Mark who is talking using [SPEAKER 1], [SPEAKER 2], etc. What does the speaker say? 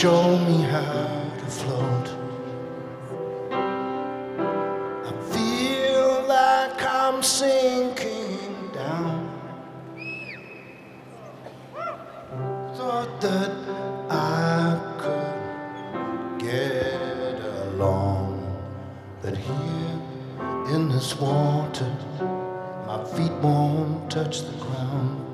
[SPEAKER 1] show me how to float. I feel like I'm sinking down. Thought that I could get along, but here in this water, my feet won't touch the ground.